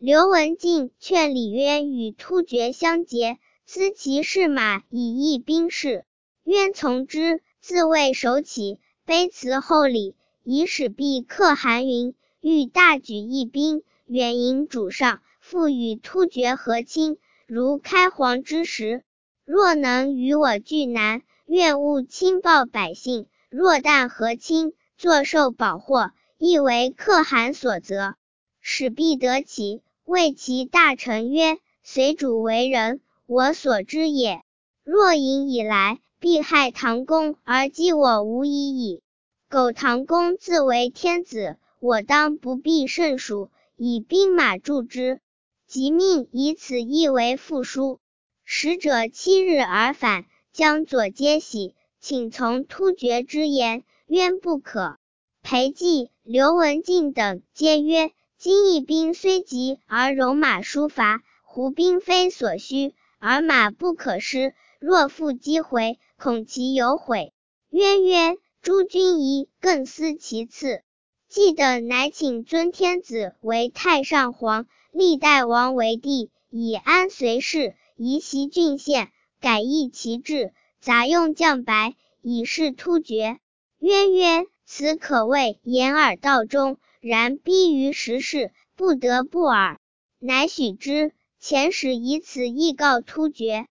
刘文静劝李渊与突厥相结，咨其是马以益兵事。渊从之，自谓首起，卑辞厚礼，以使毕可汗云：欲大举一兵，远迎主上，复与突厥和亲，如开皇之时。若能与我拒难，愿勿轻暴百姓；若但和亲，坐受保获，亦为可汗所责。使必得其，谓其大臣曰：随主为人，我所知也。若引以来，必害唐公而击我无已矣。苟唐公自为天子，我当不必甚数，以兵马助之。即命以此意为复书。使者7日而返，将左皆喜，请从突厥之言，渊不可。裴寂、刘文静等皆曰：今义兵虽急而戎马殊乏，胡兵非所需，而马不可失，若复击回，恐其有悔。渊曰：诸君宜更思其次。既等乃请尊天子为太上皇，历代王为帝，以安随事，移袭郡县，改易其制，杂用将白，以示突厥。渊曰：此可谓掩耳盗钟，然逼于时事，不得不耳。乃许之。遣使以此意告突厥。